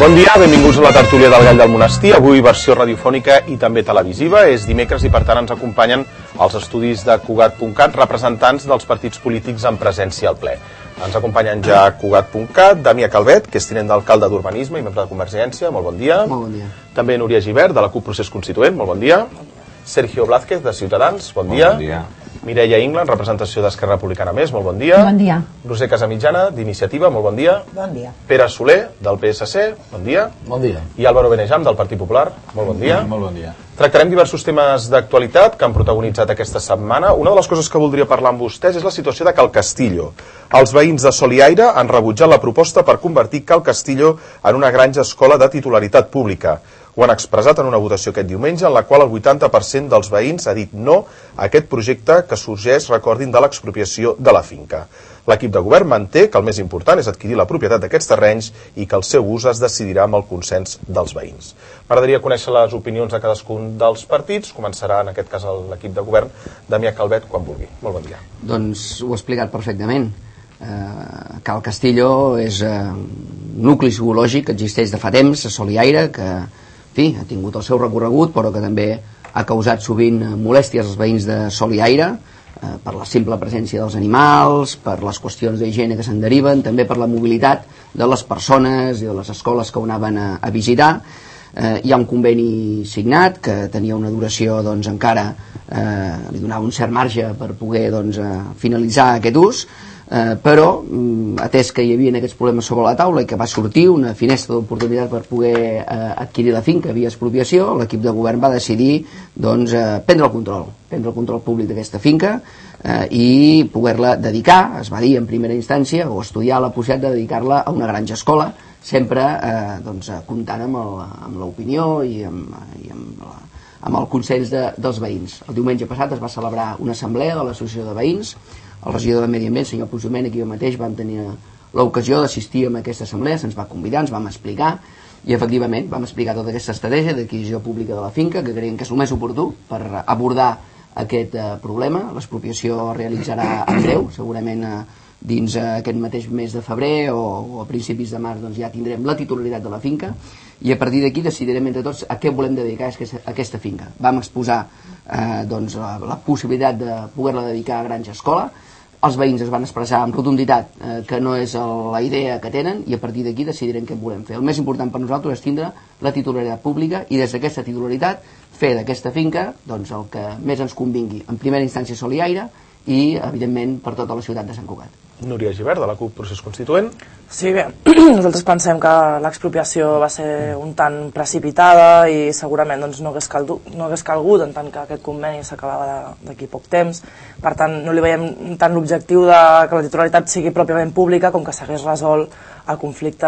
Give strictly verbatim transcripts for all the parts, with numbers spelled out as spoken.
Bon dia, benvinguts a la tertúlia del Gall del Monestir, avui versió radiofònica i també televisiva. És dimecres i per tant ens acompanyen als estudis de Cugat punt cat representants dels partits polítics en presència al ple. Ens acompanyen ja Cugat punt cat, Damià Calvet, que és tinent d'alcalde d'Urbanisme i membre de Convergència, molt bon dia. Molt bon dia. També Núria Gibert, de la CUP Procés Constituent, molt bon dia. Sergio Blázquez, de Ciutadans, bon dia. Bon dia. Mireia Ingla, en representació d'Esquerra Republicana Més, molt bon dia. Bon dia. Roser Casamitjana, d'Iniciativa, molt bon dia. Bon dia. Pere Soler, del P S C, bon dia. Bon dia. I Álvaro Benejam, del Partit Popular, molt bon dia. Molt bon dia. Tractarem diversos temes d'actualitat que han protagonitzat aquesta setmana. Una de les coses que voldria parlar amb vostès és la situació de Cal Castillo. Els veïns de Sol i Aire han rebutjat la proposta per convertir Cal Castillo en una granja escola de titularitat pública. Ho han expressat en una votació aquest diumenge en la qual el vuitanta per cent dels veïns ha dit no a aquest projecte que sorgeix, recordin, de l'expropiació de la finca. L'equip de govern manté que el més important és adquirir la propietat d'aquests terrenys i que el seu ús es decidirà amb el consens dels veïns. M'agradaria conèixer les opinions de cadascun dels partits. Començarà en aquest cas l'equip de govern. Damià Calvet, quan vulgui. Molt bon dia. Doncs ho he explicat perfectament. Uh, Cal Castillo és uh, un nucli zoològic que existeix de fa temps a Sol i Aire, que en fi, ha tingut el seu recorregut, però que també ha causat sovint molèsties als veïns de Sol i Aire, eh, per la simple presència dels animals, per les qüestions d'higiene que se'n deriven, també per la mobilitat de les persones i de les escoles que ho anaven a, a visitar. Eh, hi ha un conveni signat que tenia una duració, doncs, encara eh, li donava un cert marge per poder, doncs, eh, finalitzar aquest ús. Uh, però, um, atès que hi havia aquests problemes sobre la taula i que va sortir una finestra d'oportunitat per poder uh, adquirir la finca via expropiació, l'equip de govern va decidir doncs, uh, prendre el control, prendre el control públic d'aquesta finca uh, i poder-la dedicar, es va dir en primera instància, o estudiar la possibilitat de dedicar-la a una granja escola, sempre uh, doncs, comptant amb l'opinió i amb, i amb, la, amb el consens de, dels veïns. El diumenge passat es va celebrar una assemblea de l'associació de veïns. El regidor de Medi Ambient, senyor Puig Domènech, i jo mateix vam tenir l'ocasió d'assistir a aquesta assemblea, se'ns va convidar, ens vam explicar, i efectivament vam explicar tota aquesta estratègia d'adquisició pública de la finca, que creiem que és el més oportú per abordar aquest eh, problema. L'expropiació es realitzarà en breu, segurament eh, dins eh, aquest mateix mes de febrer o, o a principis de març doncs, ja tindrem la titularitat de la finca, i a partir d'aquí decidirem entre tots a què volem dedicar aquesta, aquesta finca. Vam exposar eh, doncs, la, la possibilitat de poder-la dedicar a granja escola. Els veïns es van expressar amb rotunditat eh, que no és la idea que tenen, i a partir d'aquí decidirem què volem fer. El més important per nosaltres és tindre la titularitat pública i des d'aquesta titularitat fer d'aquesta finca doncs, el que més ens convingui, en primera instància Sol i Aire i, evidentment, per tota la ciutat de Sant Cugat. Núria Gibert, de la CUP Procés Constituent. Sí, bé, nosaltres pensem que l'expropiació va ser un tant precipitada i segurament doncs, no, hagués calgut, no hagués calgut en tant que aquest conveni s'acabava d'aquí poc temps. Per tant, no li veiem tant l'objectiu de que la titularitat sigui pròpiament pública com que s'hagués resolt el conflicte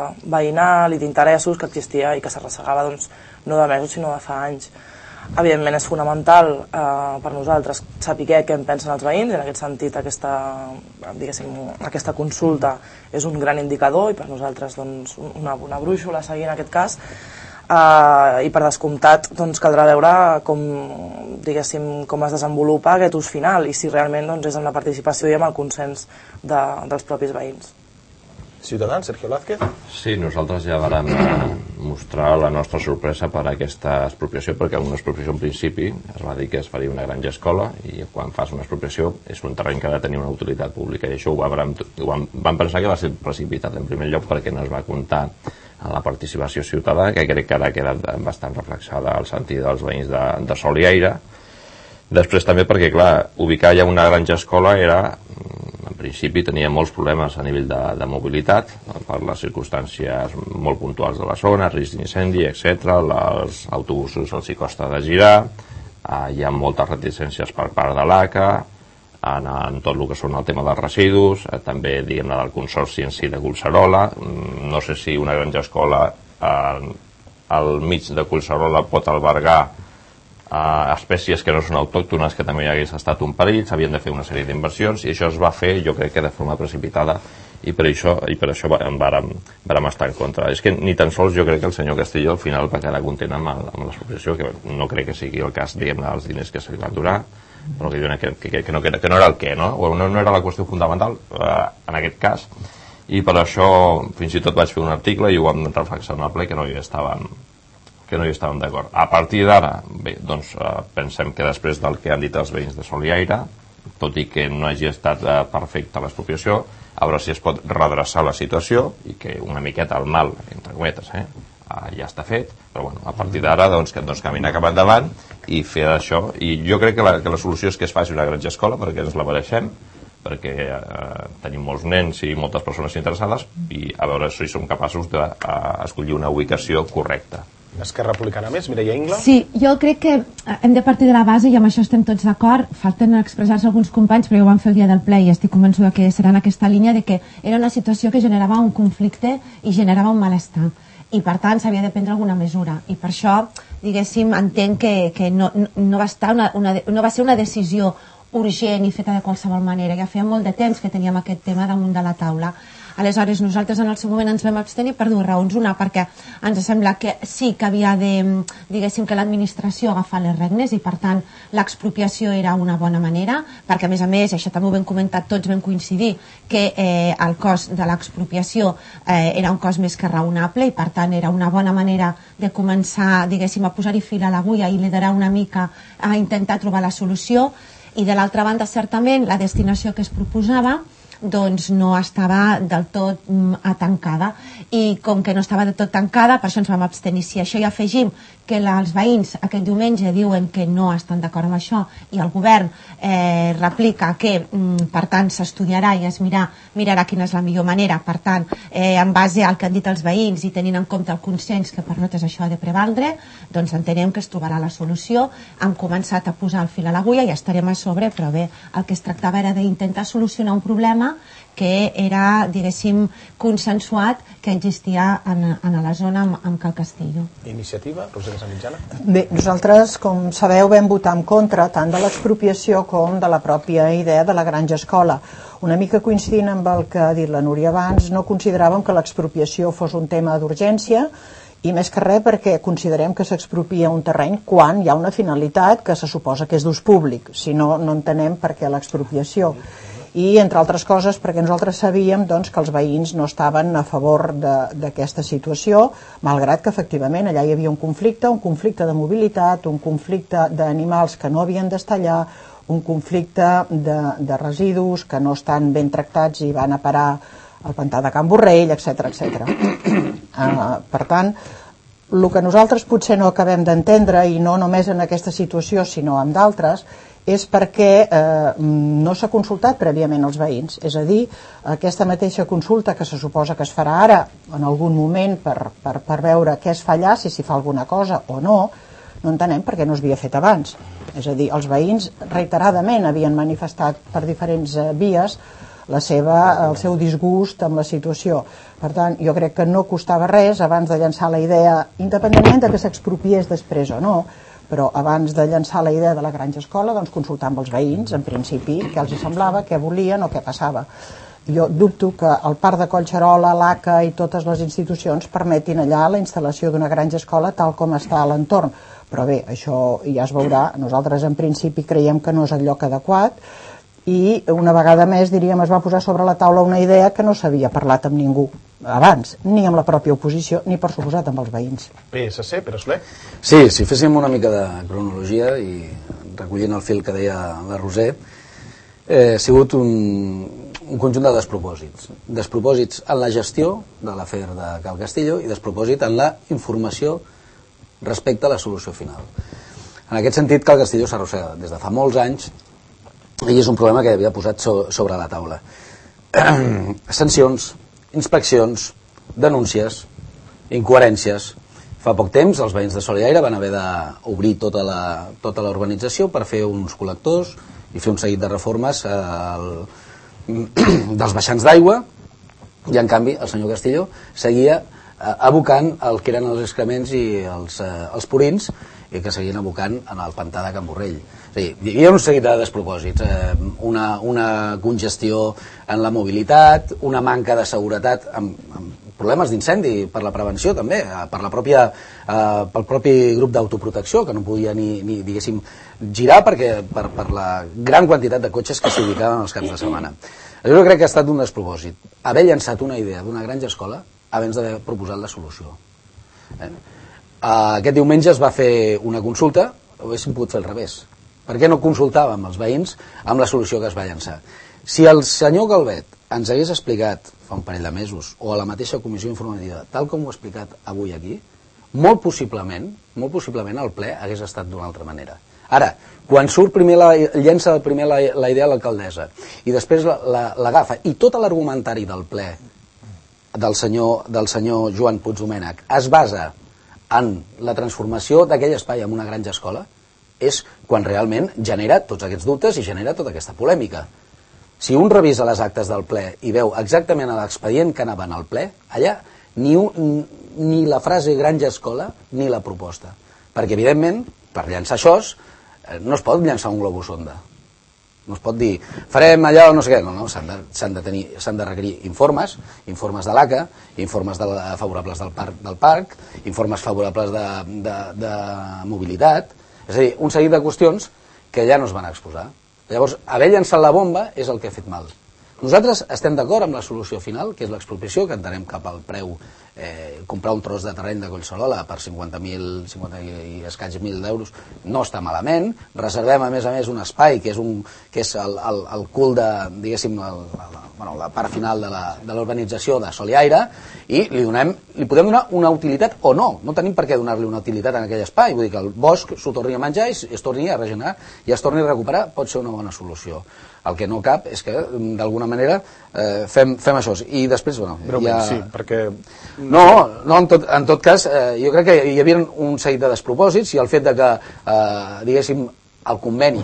veïnal i d'interessos que existia i que s'arrossegava doncs, no de mesos sinó de fa anys. Evidentment és fonamental eh, per nosaltres saber què en pensen els veïns, i en aquest sentit aquesta, aquesta consulta és un gran indicador i per nosaltres doncs, una, una brúixola a seguir en aquest cas, eh, i per descomptat doncs, caldrà veure com, diguéssim, com es desenvolupa aquest ús final i si realment doncs, és amb la participació i amb el consens de, dels propis veïns. Ciutadans, Sergio Blázquez. Sí, nosaltres ja vam mostrar la nostra sorpresa per aquesta expropiació, perquè una expropiació en principi es va dir que es faria una granja escola i quan fas una expropiació és un terreny que ha de tenir una utilitat pública i això ho vam, ho vam, vam pensar que va ser precipitat en primer lloc perquè no es va comptar a la participació ciutadana, que crec que ara queda bastant reflexada al sentit dels veïns de, de Sol i Aire. Després també perquè, clar, ubicar ja una granja escola era, en principi tenia molts problemes a nivell de, de mobilitat, per les circumstàncies molt puntuals de la zona, risc d'incendi, etcètera. Els autobusos els hi costa de girar, eh, hi ha moltes reticències per part de l'A C A, en, en tot el que són el tema dels residus, eh, també diguem-ne del consorci en si de Collserola. No sé si una granja escola eh, al mig de Collserola pot albergar Uh, espècies que no són autòctones, que també hi hagués estat un perill, s'havien de fer una sèrie d'inversions i això es va fer, jo crec que de forma precipitada, i per això, i per això en vàrem, vàrem estar en contra. És que ni tan sols jo crec que el senyor Castillo al final va quedar content amb, el, amb l'expropiació, que no crec que sigui el cas, diguem-ne, dels diners que se li van durar, però que, que, que, que, no, que, que no era el què, no? O no, no era la qüestió fundamental uh, en aquest cas. i per això fins i tot vaig fer un article i ho vam reflexionar al ple que no hi estàvem que no hi estàvem d'acord. A partir d'ara, bé, doncs eh, pensem que després del que han dit els veïns de Sol i Aire, tot i que no hagi estat eh, perfecta l'expropiació, a veure si es pot redreçar la situació i que una miqueta el mal, entre cometes, eh, ja està fet, però bueno, a partir d'ara doncs, doncs caminar cap endavant i fer això, i jo crec que la, que la solució és que es faci una granja escola perquè ens la mereixem, perquè eh, tenim molts nens i moltes persones interessades i a veure si som capaços d'escollir una ubicació correcta. Esquerra Republicana més, Mireia Ingla? Sí, jo crec que hem de partir de la base i amb això estem tots d'acord. Falten expressar-se alguns companys, però jo ho vam fer el dia del ple i estic convençuda que serà en aquesta línia de que era una situació que generava un conflicte i generava un malestar. I per tant s'havia de prendre alguna mesura. I per això, diguéssim, entenc que, que no, no, va estar una, una, no va ser una decisió urgent i feta de qualsevol manera. Ja feia molt de temps que teníem aquest tema damunt de la taula. Aleshores, nosaltres en el seu moment ens vam abstenir per dues raons. Una, perquè ens sembla que sí que havia de, diguéssim, que l'administració agafar les regnes i, per tant, l'expropiació era una bona manera, perquè, a més a més, això també ho vam comentar, tots vam coincidir, que eh, el cost de l'expropiació eh, era un cost més que raonable i, per tant, era una bona manera de començar, diguéssim, a posar-hi fil a l'agulla i liderar una mica a intentar trobar la solució. I, de l'altra banda, certament, la destinació que es proposava doncs no estava del tot mm, tancada i com que no estava del tot tancada per això ens vam abstenir. Si això hi afegim que la, els veïns aquest diumenge diuen que no estan d'acord amb això i el govern eh, replica que mm, per tant s'estudiarà i es mirà, mirarà quina és la millor manera, per tant eh, en base al que han dit els veïns i tenint en compte el consens que per nosaltres això ha de prevaldre, doncs entenem que es trobarà la solució. Hem començat a posar el fil a l'agulla i estarem a sobre, però bé, el que es tractava era d'intentar solucionar un problema que era, diguéssim, consensuat que existia en, en la zona amb, amb Cal Castillo. Iniciativa, Roser Casamitjana? Bé, nosaltres, com sabeu, vam votar en contra tant de l'expropiació com de la pròpia idea de la granja escola. Una mica coincidint amb el que ha dit la Núria abans, no consideràvem que l'expropiació fos un tema d'urgència i més que res perquè considerem que s'expropia un terreny quan hi ha una finalitat que se suposa que és d'ús públic. Si no, no entenem per què l'expropiació. I, entre altres coses, perquè nosaltres sabíem doncs, que els veïns no estaven a favor d'aquesta situació, malgrat que, efectivament, allà hi havia un conflicte, un conflicte de mobilitat, un conflicte d'animals que no havien d'estar allà, un conflicte de, de residus que no estan ben tractats i van a parar al pantà de Can Borrell, etcètera, etcètera. Uh, per tant, el que nosaltres potser no acabem d'entendre, i no només en aquesta situació, sinó en d'altres, és perquè eh, no s'ha consultat prèviament els veïns. És a dir, aquesta mateixa consulta que se suposa que es farà ara, en algun moment, per, per, per veure què es fa allà, si s'hi fa alguna cosa o no, no entenem per què no es havia fet abans. És a dir, els veïns reiteradament havien manifestat per diferents eh, vies la seva, el seu disgust amb la situació. Per tant, jo crec que no costava res abans de llançar la idea, independentment de que s'expropiés després o no, però abans de llançar la idea de la granja escola, doncs consultar amb els veïns, en principi, què els semblava, què volien o què passava. Jo dubto que el Parc de Collserola, l'A C A i totes les institucions permetin allà la instal·lació d'una granja escola tal com està a l'entorn. Però bé, això ja es veurà. Nosaltres, en principi, creiem que no és el lloc adequat i una vegada més, diríem, es va posar sobre la taula una idea que no s'havia parlat amb ningú abans, ni amb la pròpia oposició, ni per suposat amb els veïns. P S C, Pere Soler? Sí, si féssim una mica de cronologia i recollint el fil que deia la Roser, eh, ha sigut un, un conjunt de despropòsits. Despropòsits en la gestió de l'afer de Cal Castillo i despropòsit en la informació respecte a la solució final. En aquest sentit, Cal Castillo s'arrossega des de fa molts anys i és un problema que havia posat so, sobre la taula. Sancions, inspeccions, denúncies, incoherències. Fa poc temps els veïns de Sol i Aire van haver d'obrir tota la, tota la urbanització per fer uns col·lectors i fer un seguit de reformes eh, el, dels baixants d'aigua i en canvi el senyor Castillo seguia eh, abocant el que eren els excrements i els, eh, els purins i que seguien abocant en el pantà de Can Borrell. O sigui, hi havia un seguit de despropòsits, eh, una, una congestió en la mobilitat, una manca de seguretat amb, amb problemes d'incendi per la prevenció també, per la pròpia, eh, pel propi grup d'autoprotecció que no podia ni, ni diguéssim girar perquè per, per la gran quantitat de cotxes que s'hi ubicaven els caps de setmana. Jo crec que ha estat un despropòsit haver llançat una idea d'una granja escola abans d'haver proposat la solució. Eh? Aquest diumenge es va fer una consulta, ho haguéssim pogut fer al revés. Per què no consultàvem els veïns amb la solució que es va llançar? Si el senyor Calvet ens hagués explicat fa un parell de mesos, o a la mateixa comissió informativa, tal com ho ha explicat avui aquí, molt possiblement, molt possiblement el ple hagués estat d'una altra manera. Ara, quan surt primer la, llença primer la, la idea a l'alcaldessa i després l'agafa, i tot l'argumentari del ple del senyor, del senyor Joan Puig Domènech es basa en la transformació d'aquell espai en una granja escola, és quan realment genera tots aquests dubtes i genera tota aquesta polèmica. Si un revisa les actes del ple i veu exactament l'expedient que anava al ple, allà ni, un, ni la frase granja escola ni la proposta. Perquè, evidentment, per llançar això, no es pot llançar un globus sonda. No es pot dir, farem allò, no sé què, no, no, s'han de, s'han de, tenir, s'han de requerir informes, informes de l'A C A, informes de, favorables del parc, del parc, informes favorables de, de, de mobilitat, és a dir, un seguit de qüestions que ja no es van exposar. Llavors, haver llançat la bomba és el que ha fet mal. Nosaltres estem d'acord amb la solució final, que és l'expropiació, que entenem cap al preu, eh, comprar un tros de terreny de Collserola per cinquanta mil, cinquanta i escaig mil d'euros no està malament. Reservem a més a més un espai que és, un, que és el, el, el cul de, diguéssim, el, la, bueno, la part final de l'urbanització de Sol i Aire, i li, donem, li podem donar una utilitat o no. No tenim per què donar-li una utilitat en aquell espai. Vull dir que el bosc s'ho torni a menjar i es torni a regenerar i es torni a recuperar, pot ser una bona solució. El que no cap és que, d'alguna manera, eh, fem, fem això. I després, bueno... Breument, ja... sí, perquè... No, no en, tot, en tot cas, eh, jo crec que hi havia un seguit de despropòsits i el fet de que, eh, diguéssim, el conveni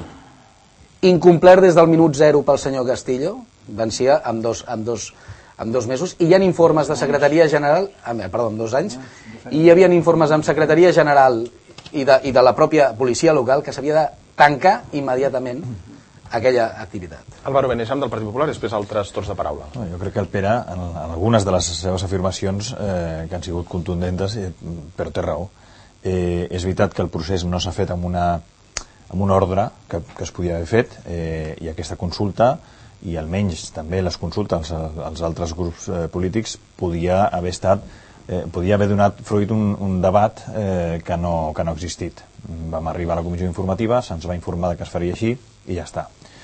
incomplert des del minut zero pel senyor Castillo, vencia amb dos, amb dos, amb dos mesos, i hi ha informes de Secretaria General, eh, perdó, amb dos anys, i hi havia informes amb Secretaria General i de, i de la pròpia policia local que s'havia de tancar immediatament aquella activitat. Álvaro Beneixam, del Partit Popular, i després altres torns de paraula. No, jo crec que el Pere, en, en algunes de les seves afirmacions eh, que han sigut contundents, eh, però té raó. Eh, és veritat que el procés no s'ha fet amb una, amb una ordre que, que es podia haver fet, eh, i aquesta consulta, i almenys també les consultes als, als altres grups eh, polítics, podia haver estat, eh, podia haver donat fruit un, un debat eh, que, no, que no ha existit. Vam arribar a la comissió informativa, se'ns va informar que es faria així, i ja està.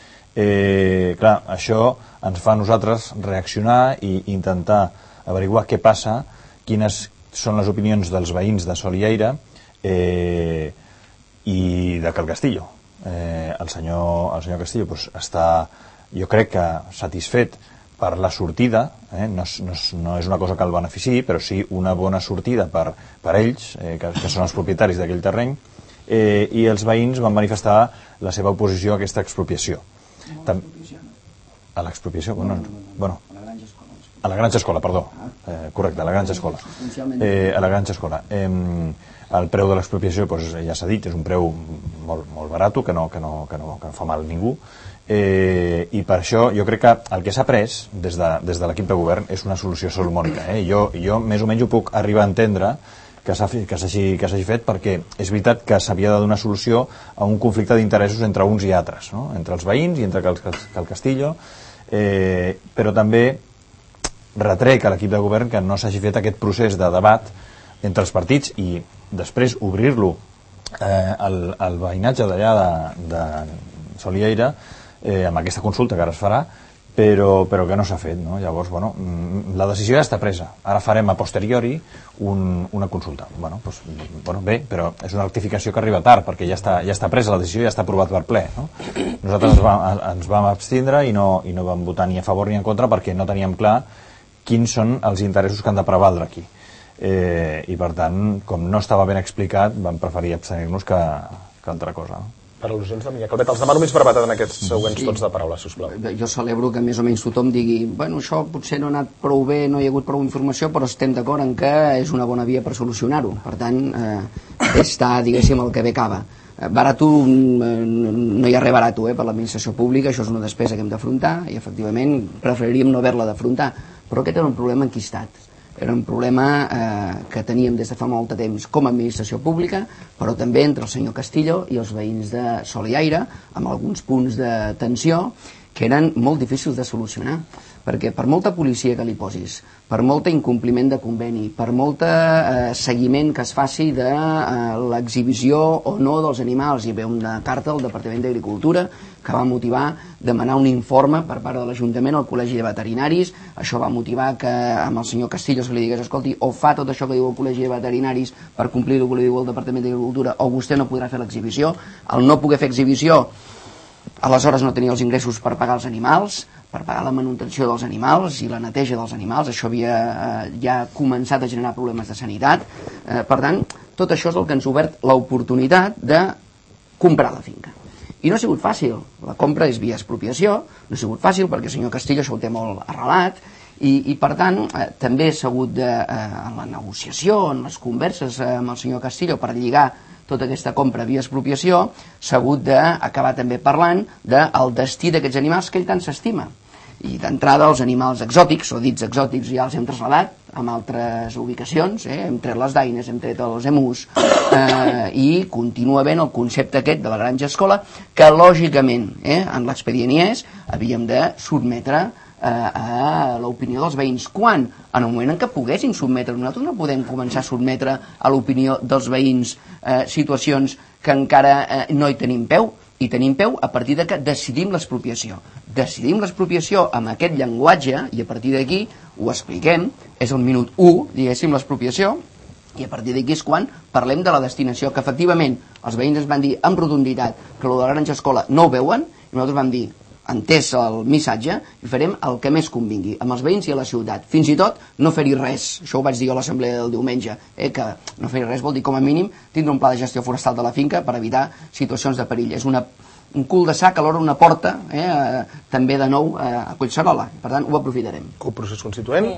Eh, clar, això ens fa a nosaltres reaccionar i intentar averiguar què passa, quines són les opinions dels veïns de Sol i Aire eh, i de Cal Castillo. Eh, el, senyor, el senyor Castillo pues, està, jo crec que satisfet per la sortida, eh, no, no, no és una cosa que el benefici, però sí una bona sortida per, per ells, eh, que, que són els propietaris d'aquell terreny, eh, i els veïns van manifestar la seva oposició a aquesta expropiació. Tam a l'expropiació? Bueno, bueno, a la granja escola, perdó. Eh, correcte, a la granja escola. Eh, a la granja escola. Eh, el preu de l'expropiació, pues, ja s'ha dit, és un preu molt, molt barat, que no, que, no, que, no, que no fa mal a ningú. Eh, I per això jo crec que el que s'ha pres des de, des de l'equip de govern és una solució salomònica. Eh? Jo, jo més o menys ho puc arribar a entendre que s'hagi fet, perquè és veritat que s'havia de donar solució a un conflicte d'interessos entre uns i altres, no? Entre els veïns i entre Cal, Cal Castillo, eh, però també retrec a l'equip de govern que no s'hagi fet aquest procés de debat entre els partits i després obrir-lo eh, al, al veïnatge d'allà de, de Sol i Aire, eh, amb aquesta consulta que ara es farà, però, però que no s'ha fet, no? Llavors, bueno, la decisió ja està presa. Ara farem a posteriori un, una consulta. Bueno, pues, bueno, bé, però és una rectificació que arriba tard, perquè ja està, ja està presa la decisió, ja està aprovat per ple, no? Nosaltres ens vam, ens vam abstindre i no, i no vam votar ni a favor ni en contra perquè no teníem clar quins són els interessos que han de prevaldre aquí. Eh, I per tant, com no estava ben explicat, vam preferir abstenir-nos que, que altra cosa, no? Per al·lusions de Miquel Calvet, els demano més brevetat en aquests següents sí. Tots de paraula, sisplau. Jo celebro que més o menys tothom digui bueno, això potser no ha anat prou bé, no hi ha hagut prou informació, però estem d'acord en que és una bona via per solucionar-ho. Per tant, eh, està, diguéssim, el que bé acaba. Barato, no hi ha res barato eh, per l'administració pública, això és una despesa que hem d'afrontar i efectivament preferiríem no haver-la d'afrontar, però aquest era un problema enquistat. Era un problema eh, que teníem des de fa molt de temps com a administració pública, però també entre el senyor Castillo i els veïns de Sol i Aire, amb alguns punts de tensió, que eren molt difícils de solucionar, perquè per molta policia que li posis, per molt incompliment de conveni, per molt eh, seguiment que es faci de eh, l'exhibició o no dels animals, hi ve una carta del Departament d'Agricultura que va motivar demanar un informe per part de l'Ajuntament al Col·legi de Veterinaris. Això va motivar que amb el senyor Castillo se li digués, escolti, o fa tot això que diu el Col·legi de Veterinaris per complir el que diu el Departament d'Agricultura, o vostè no podrà fer l'exhibició. Al no poder fer exhibició, aleshores no tenia els ingressos per pagar els animals, per pagar la manutenció dels animals i la neteja dels animals. Això havia eh, ja començat a generar problemes de sanitat. Eh, per tant, tot això és el que ens ha obert l'oportunitat de comprar la finca. I no ha sigut fàcil. La compra és via expropiació, no ha sigut fàcil perquè el senyor Castillo això ho té molt arrelat, i, i per tant, eh, també s'ha hagut de, eh, en la negociació, en les converses eh, amb el senyor Castillo per lligar tota aquesta compra via expropiació, s'ha hagut d'acabar també parlant del destí d'aquests animals que ell tant s'estima. I d'entrada els animals exòtics, o dits exòtics, ja els hem traslladat en altres ubicacions, eh? Hem tret les daines, hem tret els emus, eh, i continua havent el concepte aquest de la granja escola, que lògicament, eh, en l'expedient hi és, havíem de sotmetre eh, a l'opinió dels veïns. Quan? En el moment en què poguessin sotmetre. Nosaltres no podem començar a sotmetre a l'opinió dels veïns eh, situacions que encara eh, no hi tenim peu, i tenim peu a partir de que decidim l'expropiació. Decidim l'expropiació amb aquest llenguatge i a partir d'aquí ho expliquem, és el minut u, diguéssim, l'expropiació, i a partir d'aquí és quan parlem de la destinació, que efectivament els veïns ens van dir amb rotunditat que el de la granja escola no ho veuen, i nosaltres vam dir, entès el missatge, i farem el que més convingui, amb els veïns i a la ciutat. Fins i tot no fer-hi res, això ho vaig dir a l'assemblea del diumenge, eh, que no fer-hi res vol dir com a mínim tindre un pla de gestió forestal de la finca per evitar situacions de perill. És una, un cul de sac, alhora una porta, eh, eh, també de nou eh, a Collserola. Per tant, ho aprofitarem. El procés constituent...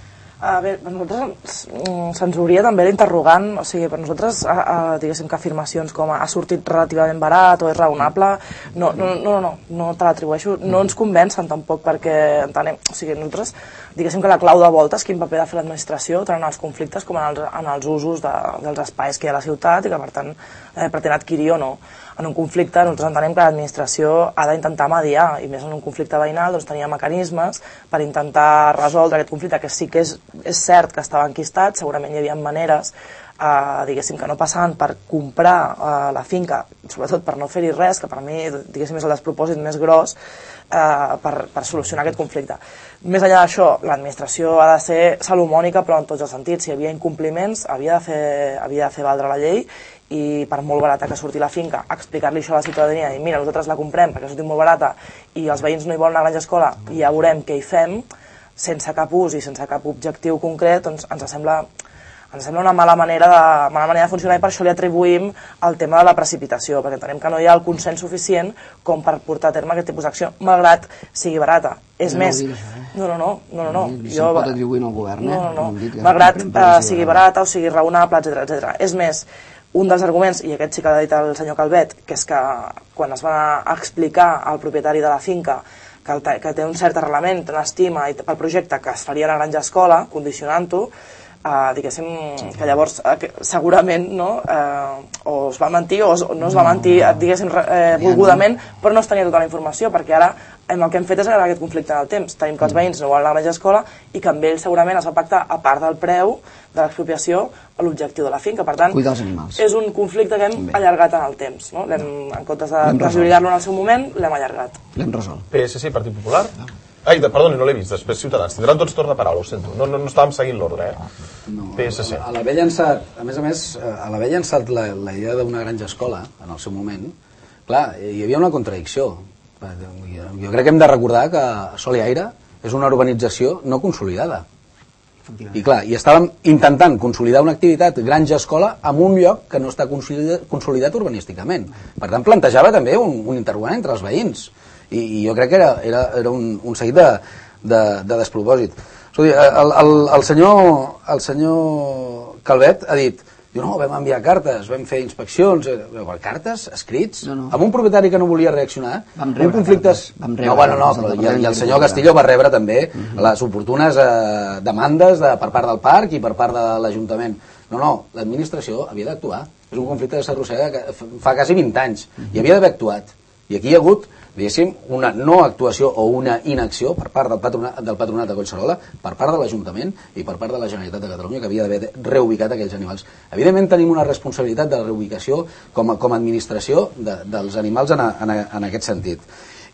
A veure, per nosaltres se'ns hauria també l'interrogant, o sigui, per nosaltres, a, a, diguéssim que afirmacions com ha sortit relativament barat o és raonable, no, no, no, no, no te l'atribueixo, no ens convencen tampoc perquè entenem, o sigui, nosaltres, diguéssim que la clau de volta és quin paper ha de fer l'administració tant en els conflictes com en els, en els usos de, dels espais que hi ha a la ciutat i que per tant eh, pretén adquirir o no. En un conflicte nosaltres entenem que l'administració ha d'intentar mediar, i més en un conflicte veïnal doncs tenia mecanismes per intentar resoldre aquest conflicte, que sí que és, és cert que estava enquistat, segurament hi havia maneres eh, diguéssim que no passaven per comprar eh, la finca, sobretot per no fer-hi res, que per mi diguéssim és el despropòsit més gros eh, per, per solucionar aquest conflicte. Més enllà d'això, l'administració ha de ser salomònica, però en tots els sentits. Si hi havia incompliments, havia de fer, havia de fer valdre la llei, i per molt barata que surti la finca, explicar-li això a la ciutadania i mira, nosaltres la comprem perquè ha sortit molt barata i els veïns no hi volen anar a granja escola i ja veurem què hi fem, sense cap ús i sense cap objectiu concret, doncs ens sembla, ens sembla una mala manera, de, mala manera de funcionar, i per això li atribuïm el tema de la precipitació, perquè entenem que no hi ha el consens suficient com per portar a terme aquest tipus d'acció, malgrat sigui barata. És no més... No, això, eh? no, no, no, no, no, no. Se'n jo... pot atribuir al govern, eh? No, no, no. Malgrat eh, sigui barata o sigui raonable, etcètera, etcètera. És més, un dels arguments, i aquest sí que l'ha dit el senyor Calvet, que és que quan es va explicar al propietari de la finca que, el, que té un cert arrelament, una estima i pel projecte que es faria a la granja escola, condicionant-ho, eh, diguéssim que llavors eh, segurament no, eh, o es va mentir o, es, o no es va mentir, diguéssim, eh, volgudament, però no es tenia tota la informació, perquè ara el que hem fet és agregar aquest conflicte en el temps. Tenim que els veïns no volen la granja escola i que amb ells segurament es va pactar, a part del preu de l'expropiació, l'objectiu de la finca. Per tant, és un conflicte que hem allargat en el temps. No? En comptes de desllorigar-lo en el seu moment, l'hem allargat. L'hem resolt. P S C, Partit Popular? Ai, de, perdoni, no l'he vist. Després Ciutadans. Tindran tots torn de paraula, ho sento. No, no, no estàvem seguint l'ordre, eh? No, P S C. A l'haver llançat, a més a més, a l'haver llançat la, la idea d'una granja escola, en el seu moment, clar, hi havia una contradicció. Jo crec que hem de recordar que Sol i Aire és una urbanització no consolidada. I clar, i estàvem intentant consolidar una activitat granja-escola en un lloc que no està consolidat, consolidat urbanísticament. Per tant, plantejava també un, un interrogant entre els veïns. I, i jo crec que era, era, era un, un seguit de, de, de despropòsit. El, el, el, senyor, el senyor Calvet ha dit: diu, no, vam enviar cartes, vam fer inspeccions, eh, cartes, escrits, no, no. amb un propietari que no volia reaccionar, vam rebre conflictes... Vam rebre, no, bueno, no, però, i, el, i el senyor Castillo va rebre també uh -huh. les oportunes eh, demandes de, per part del parc i per part de l'Ajuntament. No, no, l'administració havia d'actuar. És un conflicte que s'arrossega que fa quasi vint anys, uh -huh. i havia d'haver actuat. I aquí hi ha hagut diguéssim, una no actuació o una inacció per part del patronat, del patronat de Collserola, per part de l'Ajuntament i per part de la Generalitat de Catalunya, que havia d'haver reubicat aquells animals. Evidentment tenim una responsabilitat de la reubicació com a, com a administració de, dels animals en, a, en, a, en aquest sentit.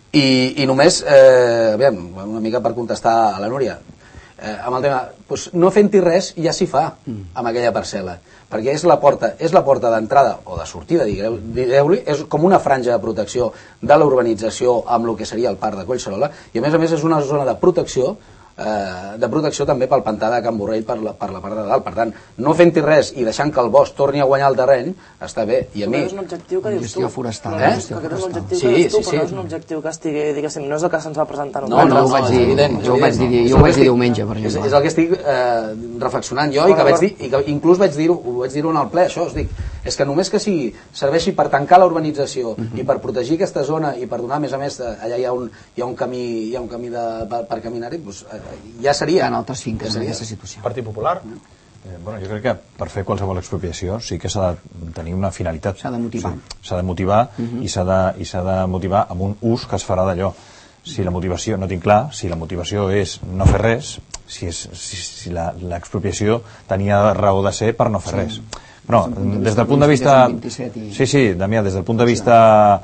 I, i només, eh, aviam, una mica per contestar a la Núria, eh, amb el tema, doncs no fent-hi res ja s'hi fa amb aquella parcel·la, perquè és la porta, és la porta d'entrada o de sortida, digueu-li, és com una franja de protecció de la urbanització amb el que seria el parc de Collserola, i a més a més és una zona de protecció eh, de protecció també pel pantà de Can Borrell per la, per la part de dalt. Per tant, no fent-hi res i deixant que el bosc torni a guanyar el terreny està bé. I a mi... és un objectiu que dius tu. Gestió forestal. Eh? Gestió que aquest és un objectiu sí, que dius tu, sí, però sí. no és un objectiu que estigui, diguéssim, no és el que se'ns va presentar a No, no, nosaltres. ho vaig dir, evident, jo ho vaig dir, jo ho vaig dir diumenge, per És, exemple. és el que estic eh, reflexionant jo i que vaig dir, i que inclús vaig dir-ho ho vaig dir-ho en el ple, això, us dic, és que només que sigui, serveixi per tancar la urbanització uh -huh. i per protegir aquesta zona i per donar, a més a més, allà hi ha un, hi ha un camí, hi ha un camí de, per, per caminar-hi, doncs, eh, ja seria. Hi ha altres finques en aquesta situació. Partit Popular? Eh, bueno, jo crec que per fer qualsevol expropiació sí que s'ha de tenir una finalitat. S'ha de motivar. S'ha de motivar uh -huh. i s'ha de, i s'ha de motivar amb un ús que es farà d'allò. Si la motivació, no tinc clar, si la motivació és no fer res, si, és, si, si l'expropiació tenia raó de ser per no fer res. No, des del punt de vista... Sí, sí, Damià, des del punt de vista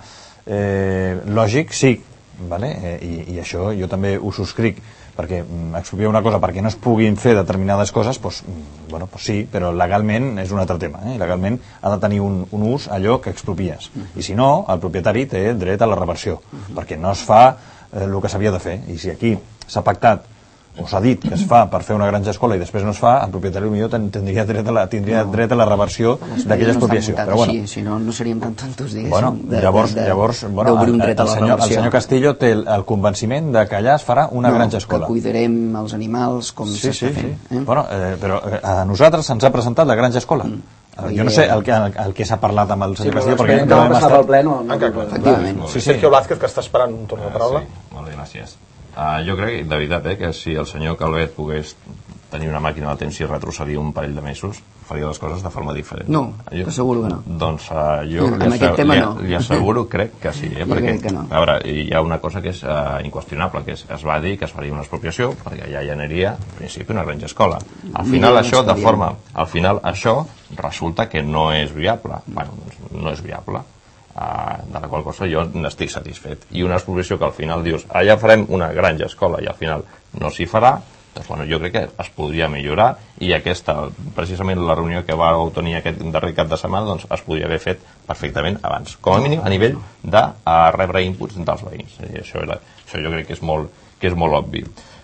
eh, lògic, sí, vale? eh, i, i això jo també ho subscric, perquè mm, expropiar una cosa perquè no es puguin fer determinades coses, doncs, bueno, doncs sí, però legalment és un altre tema. Eh? Legalment ha de tenir un, un ús allò que expropies. I si no, el propietari té dret a la reversió, perquè no es fa eh, el que s'havia de fer. I si aquí s'ha pactat o s'ha dit que es fa per fer una granja escola i després no es fa, el propietari millor tindria dret a la, tindria no. dret a la reversió d'aquella expropiació. Però bueno, així, si no, no seríem tan tontos, diguéssim. Bueno, de, llavors, de, de, llavors bueno, el, el, el, senyor, el senyor Castillo té el, el convenciment de que allà es farà una no, granja escola. Que cuidarem els animals com sí, s'està sí, fent. Sí. Eh? Bueno, eh, però eh, a nosaltres se'ns ha presentat la granja escola. Mm. Jo no sé el que, el, el que s'ha parlat amb el senyor sí, Castillo, perquè no vam hem estat al ple, no, no, efectivament. Sí, Sergio Blázquez, que està esperant un torn de paraula. Uh, sí, molt bé, gràcies. Uh, jo crec, de veritat, eh, que si el senyor Calvet pogués tenir una màquina de temps i retrocedir un parell de mesos, faria les coses de forma diferent. No, jo, t'asseguro que no. Doncs uh, jo en li, aquest tema li, no. li asseguro, crec que sí. Eh, jo perquè, crec que no. A veure, hi ha una cosa que és uh, inqüestionable, que és, es va dir que es faria una expropiació, perquè ja hi aniria, en principi, una granja escola. Al final, això, de forma... Al final, això resulta que no és viable. Bueno, doncs no és viable. Uh, de la qual cosa jo n'estic satisfet. I una expropiació que al final dius allà farem una granja escola i al final no s'hi farà, doncs bueno, jo crec que es podria millorar i aquesta, precisament la reunió que va tenir aquest darrer cap de setmana, doncs es podria haver fet perfectament abans, com a mínim a nivell de uh, rebre inputs dels veïns. I això, era, això jo crec que és molt, que és molt obvi.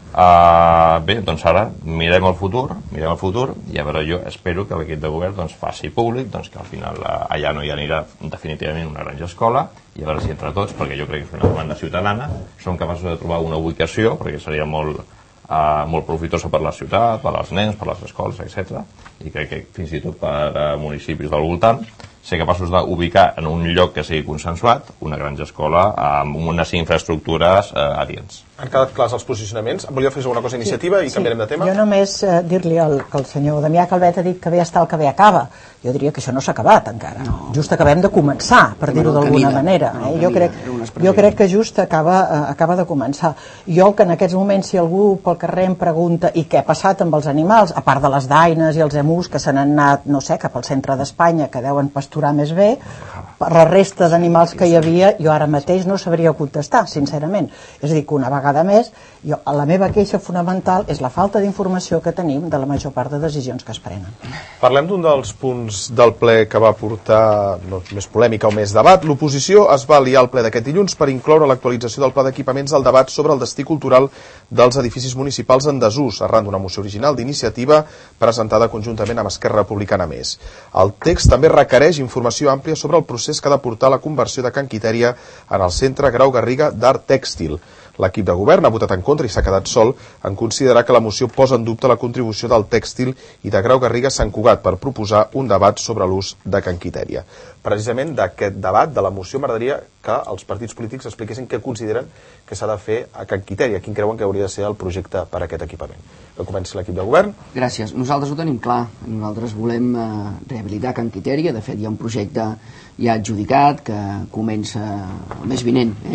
Uh, bé, doncs ara mirem el futur mirem el futur i a veure, jo espero que l'equip de govern doncs, faci públic doncs, que al final uh, allà no hi anirà definitivament una granja escola i a veure si entre tots, perquè jo crec que és una demanda ciutadana, som capaços de trobar una ubicació perquè seria molt, uh, molt profitosa per la ciutat, per als nens, per les escoles, etcètera. I crec que fins i tot per uh, municipis del voltant ser capaços d'ubicar en un lloc que sigui consensuat una granja escola amb unes infraestructures eh, adients. Han quedat clars els posicionaments? Volia fer alguna cosa iniciativa sí, i canviarem sí. de tema? Jo només eh, dir-li al, que el senyor Damià Calvet ha dit que bé està el que bé acaba. Jo diria que això no s'ha acabat encara. No. Just acabem de començar, per dir-ho d'alguna manera. Eh? Jo, crec, jo crec que just acaba, eh, acaba de començar. Jo que en aquests moments, si algú pel carrer em pregunta i què ha passat amb els animals, a part de les daines i els emus que se n'han anat, no sé, cap al centre d'Espanya, que deuen pasturar més bé, per la resta d'animals que hi havia, jo ara mateix no sabria contestar, sincerament. És a dir, que una vegada més, jo, la meva queixa fonamental és la falta d'informació que tenim de la major part de decisions que es prenen. Parlem d'un dels punts del ple que va portar no, més polèmica o més debat. L'oposició es va aliar al ple d'aquest dilluns per incloure l'actualització del pla d'equipaments al debat sobre el destí cultural dels edificis municipals en desús, arran d'una moció original d'iniciativa presentada conjuntament amb Esquerra Republicana Més. El text també requereix informació àmplia sobre el procés que ha de portar la conversió de Can Quitèria en el Centre Grau Garriga d'Art Tèxtil. L'equip de govern ha votat en contra i s'ha quedat sol en considerar que la moció posa en dubte la contribució del tèxtil i de Grau Garriga Sant Cugat per proposar un debat sobre l'ús de Can Quitèria. Precisament d'aquest debat, de la moció, m'agradaria que els partits polítics expliquessin què consideren que s'ha de fer a Can Quitèria, quin creuen que hauria de ser el projecte per a aquest equipament. Que comenci l'equip de govern. Gràcies. Nosaltres ho tenim clar. Nosaltres volem eh, rehabilitar Can Quitèria. De fet, hi ha un projecte ja adjudicat que comença el mes vinent, eh?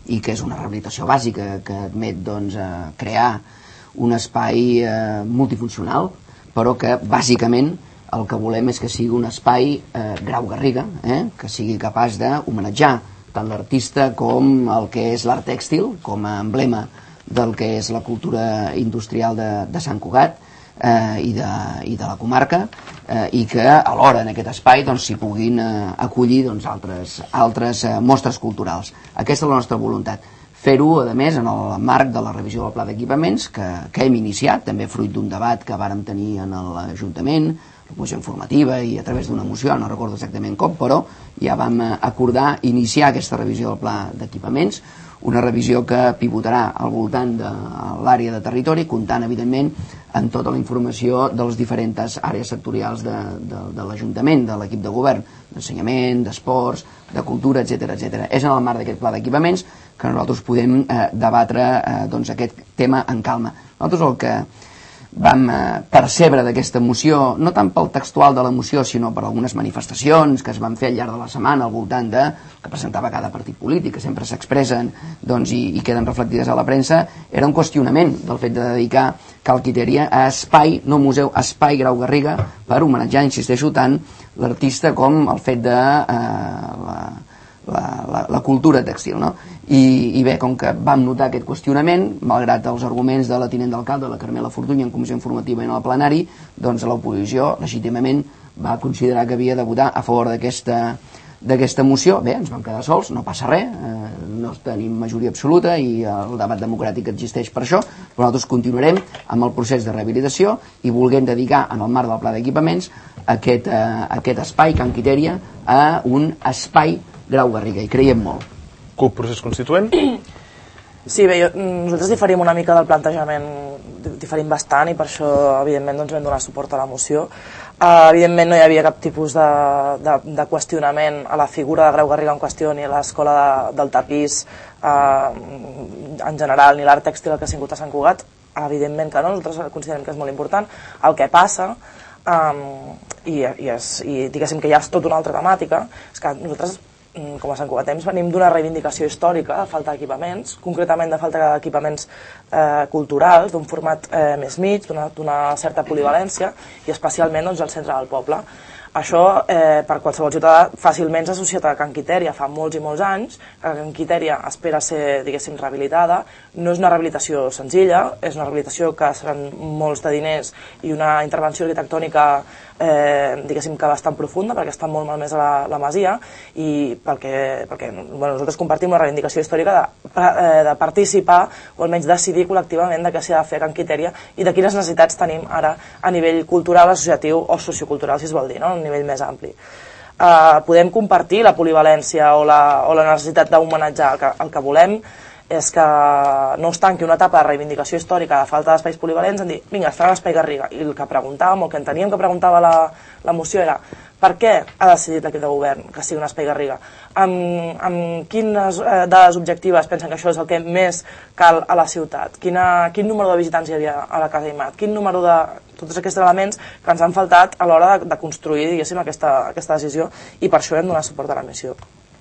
i que és una rehabilitació bàsica que admet doncs, eh, crear un espai eh, multifuncional, però que bàsicament el que volem és que sigui un espai eh, Grau Garriga, eh, que sigui capaç d'homenatjar tant l'artista com el que és l'art tèxtil, com a emblema del que és la cultura industrial de, de Sant Cugat eh, i, de, i de la comarca, eh, i que alhora en aquest espai doncs, s'hi puguin eh, acollir doncs, altres, altres eh, mostres culturals. Aquesta és la nostra voluntat. Fer-ho, a més, en el marc de la revisió del pla d'equipaments que, que hem iniciat, també fruit d'un debat que vàrem tenir en l'Ajuntament, la comissió informativa i a través d'una moció, no recordo exactament com, però ja vam acordar iniciar aquesta revisió del pla d'equipaments, una revisió que pivotarà al voltant de l'àrea de territori, comptant, evidentment, amb tota la informació de les diferents àrees sectorials de, de, de l'Ajuntament, de l'equip de govern, d'ensenyament, d'esports, de cultura, etcètera, etcètera. És en el marc d'aquest pla d'equipaments que nosaltres podem eh, debatre eh, doncs, aquest tema en calma. Nosaltres el que vam eh, percebre d'aquesta moció, no tant pel textual de la moció, sinó per algunes manifestacions que es van fer al llarg de la setmana al voltant de que presentava cada partit polític, que sempre s'expressen doncs, i, i queden reflectides a la premsa, era un qüestionament del fet de dedicar Cal Quitèria a espai, no museu, espai Grau Garriga, per homenatjar, insisteixo, tant l'artista com el fet de eh, la, la, la, la cultura tèxtil, no? I, i bé, com que vam notar aquest qüestionament, malgrat els arguments de la tinent d'alcalde, la Carmela Fortuny, en comissió informativa i en el plenari, doncs l'oposició legítimament va considerar que havia de votar a favor d'aquesta d'aquesta moció. Bé, ens vam quedar sols, no passa res, eh, no tenim majoria absoluta i el debat democràtic existeix per això, però nosaltres continuarem amb el procés de rehabilitació i volguem dedicar en el marc del pla d'equipaments aquest, eh, aquest espai, Can Quitèria, a un espai Grau Garriga, i creiem molt. C U P, procés constituent? Sí, bé, jo, nosaltres diferim una mica del plantejament, diferim bastant i per això, evidentment, doncs, vam donar suport a la moció. Uh, evidentment, no hi havia cap tipus de, de, de qüestionament a la figura de Grau Garriga en qüestió, ni a l'escola de, del tapís uh, en general, ni l'art tèxtil que ha sigut a Sant Cugat. Evidentment que no, nosaltres considerem que és molt important. El que passa, um, i, i, és, i diguéssim que ja és tot una altra temàtica, és que nosaltres, com a Sant Cugatems, venim d'una reivindicació històrica de falta d'equipaments, concretament de falta d'equipaments eh, culturals, d'un format eh, més mig, d'una certa polivalència, i especialment doncs, al centre del poble. Això, eh, per qualsevol ciutadà, fàcilment s'ha associat a Can Quitèria fa molts i molts anys, que Can Quitèria espera ser, diguéssim, rehabilitada. No és una rehabilitació senzilla, és una rehabilitació que seran molts de diners i una intervenció arquitectònica eh, diguéssim que bastant profunda, perquè està molt malmesa la, la masia, i perquè, perquè bueno, nosaltres compartim una reivindicació històrica de, eh, de participar, o almenys decidir col·lectivament de què s'ha de fer a Can Quitèria i de quines necessitats tenim ara a nivell cultural, associatiu o sociocultural, si es vol dir, no? A un nivell més ampli. Uh, podem compartir la polivalència o la, o la necessitat d'homenatjar. El, que, el que volem és que no es tanqui una etapa de reivindicació històrica de falta d'espais polivalents en dir, vinga, es farà l'espai Garriga. I el que preguntàvem, o que enteníem que preguntava la, la moció era per què ha decidit l'equip de govern que sigui un espai Garriga? Amb, amb quines eh, dades objectives pensen que això és el que més cal a la ciutat? Quina, quin número de visitants hi havia a la Casa Imat? Quin número de... Tots aquests elements que ens han faltat a l'hora de, de construir, diguéssim, aquesta, aquesta decisió, i per això hem donat suport a la missió.